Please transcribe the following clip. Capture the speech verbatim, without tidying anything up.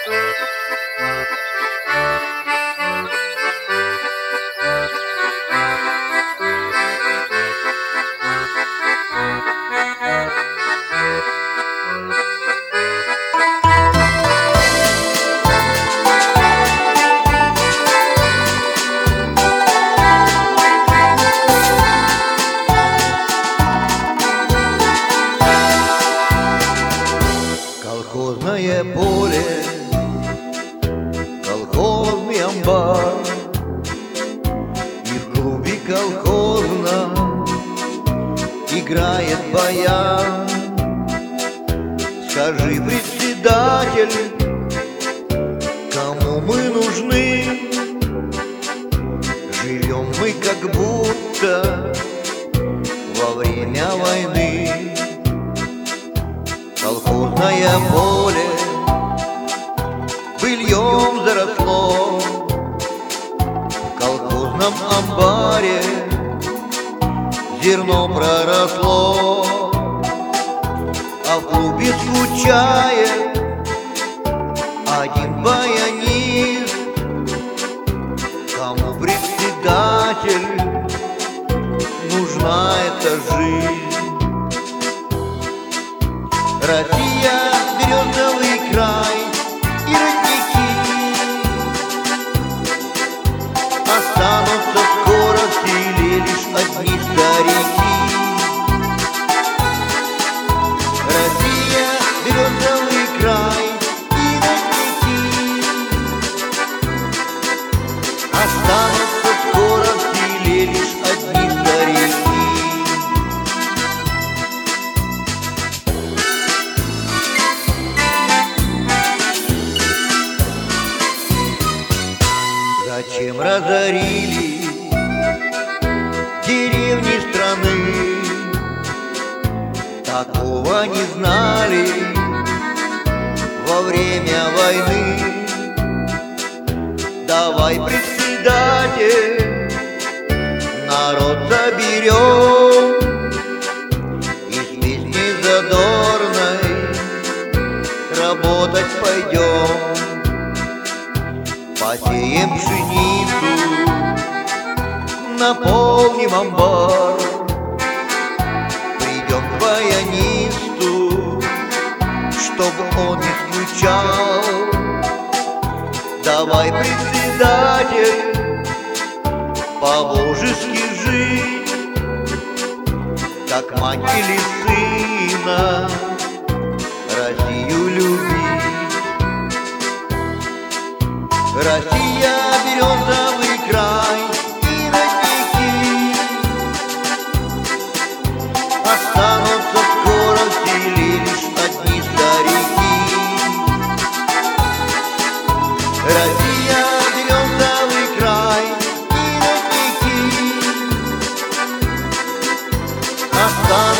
Колхозное поле, колхозный амбар, и в клубе колхозном играет баян. Скажи, председатель, кому мы нужны? Живем мы как будто во время войны. Колхозное поле быльем заросло, в колхозном амбаре зерно проросло, а в клубе скучает один баянист. Кому, председатель, нужна эта жизнь? Россия, березовый край и родники останутся скоро в селе лишь одни старики. Россия, березовый край и родники останутся скоро в селе лишь одни старики. Зачем разорили деревни страны? Такого не знали во время войны. Давай, председатель, народ соберем и с песней задорной работать пойдем. Посеем пшеницу, наполним амбар, придем к баянисту, чтобы он не скучал. Давай, председатель, по-божески жить, как мать или сына, Россию любить. Россия, березовый край и родники останутся скоро в селе лишь одни старики. Россия, березовый край и родники останутся